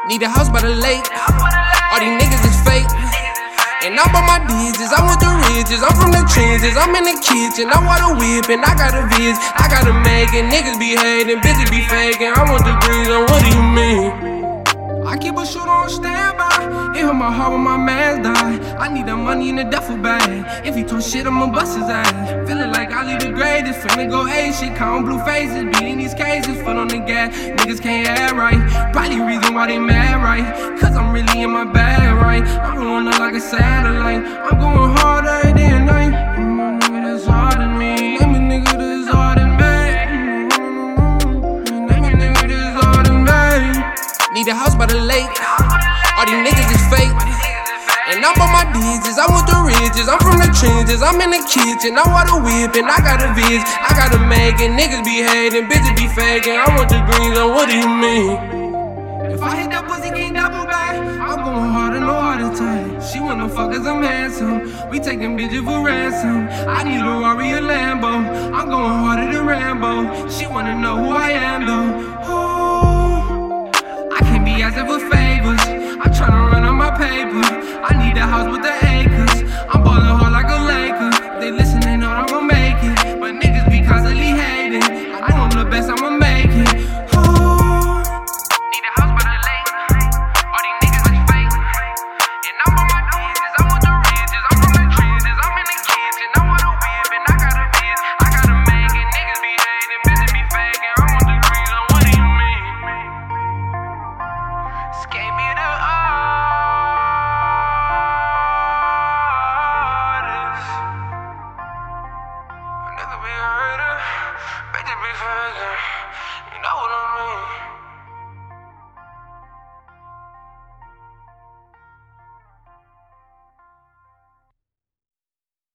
Need a house by the lake. All these niggas is fake. And I'm on my digits, I want the riches. I'm from the trenches, I'm in the kitchen. I want a whip and I got a viz. I gotta make it, niggas be hating, bitches be faking. I want the greens, and what do you mean? I keep a shooter on standby. It hurt my heart when my man died. I need that money in the duffel bag. If he talk shit, I'ma bust his ass. Feeling like I leave the greatest. Finna go shit, count blue faces. Beating these cases, foot on the gas. Niggas can't act right. Probably reason why they mad, right? Cause I'm really in my bag, right? I'm blowing up like a satellite. I'm going harder day and night. Nigga that's harder than me. Name a nigga that's harder than me. Name a nigga that's harder than me. Need a house by the lake. All these niggas is fake. And I'm on my digits, I want the riches. I'm from the trenches, I'm in the kitchen. I want a whip and I got a viz. I gotta make it, niggas be hating, bitches be faking. I want the greens, and what do you mean? If I hit that pussy, can't double back. I'm going harder, no heart attack. She wanna fuck cause I'm handsome. We taking bitches for ransom. I need a Rari, a Lambo. I'm going harder than Rambo. She wanna know who I am though. Ooh, I can't be asking for favors. I'm tryna run on my paper. I need a house with the acres. I'm ballin' hard like a Laker. They listen, they know I'm gon' make it. But niggas be constantly hating. I know I'm the best, I'ma make it. Ooh. Need a house by the lake. All these niggas is fake. And I'm on my digits, I want the riches. I'm from the trenches, I'm in the kitchen. I want a whip and I got a viz. I gotta make it. Niggas be hating, bitches be faking. I want the greens, and what do you mean? Gave me the hardest. A nigga be a hater, bitch be faking. You know what I mean?